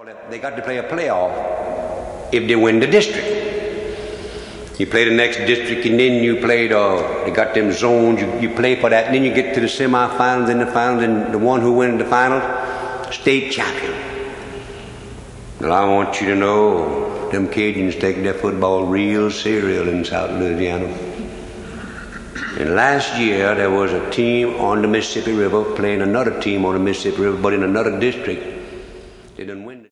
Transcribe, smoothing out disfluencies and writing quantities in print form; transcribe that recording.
They got to play a playoff if they win the district. You play the next district, and then you play they got them zones, you play for that, and then you get to the semifinals and the finals, and the one who wins the finals, state champion. Well, I want you to know, them Cajuns take their football real serious in South Louisiana. And last year, there was a team on the Mississippi River playing another team on the Mississippi River, but in another district. They didn't win.